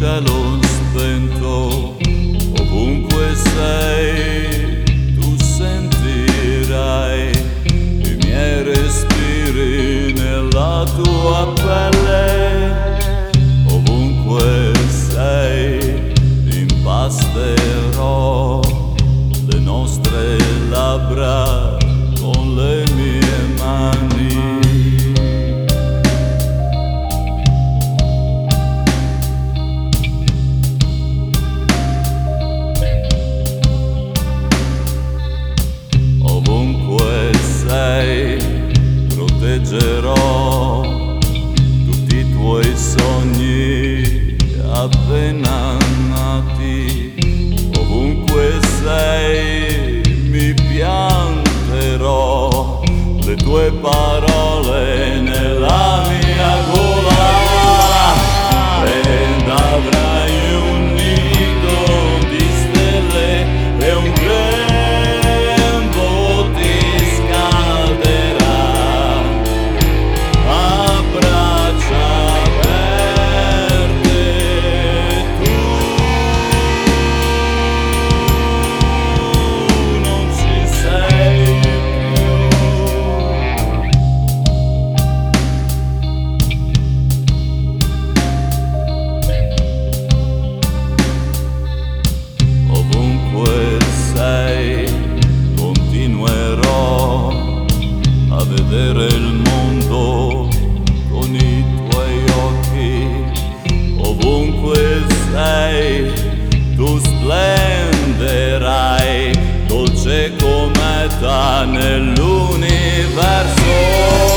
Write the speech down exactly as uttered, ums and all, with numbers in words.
cielo spento, ovunque sei, tu sentirai i miei respiri nella tua pelle. Ovunque sei, impasterò le nostre labbra con le mie mani. Ovunque sei, proteggerò tutti i tuoi sogni appena nati. Ovunque sei, mi pianterò le tue parole nella mia gola, ed avrai un nido di stelle e un grembo ti scalderà a braccia aperte. Tu non ci sei più. Ovunque sei, continuerò a vedere il mondo con i tuoi occhi. Ovunque sei, tu splenderai, dolce cometa nell'universo.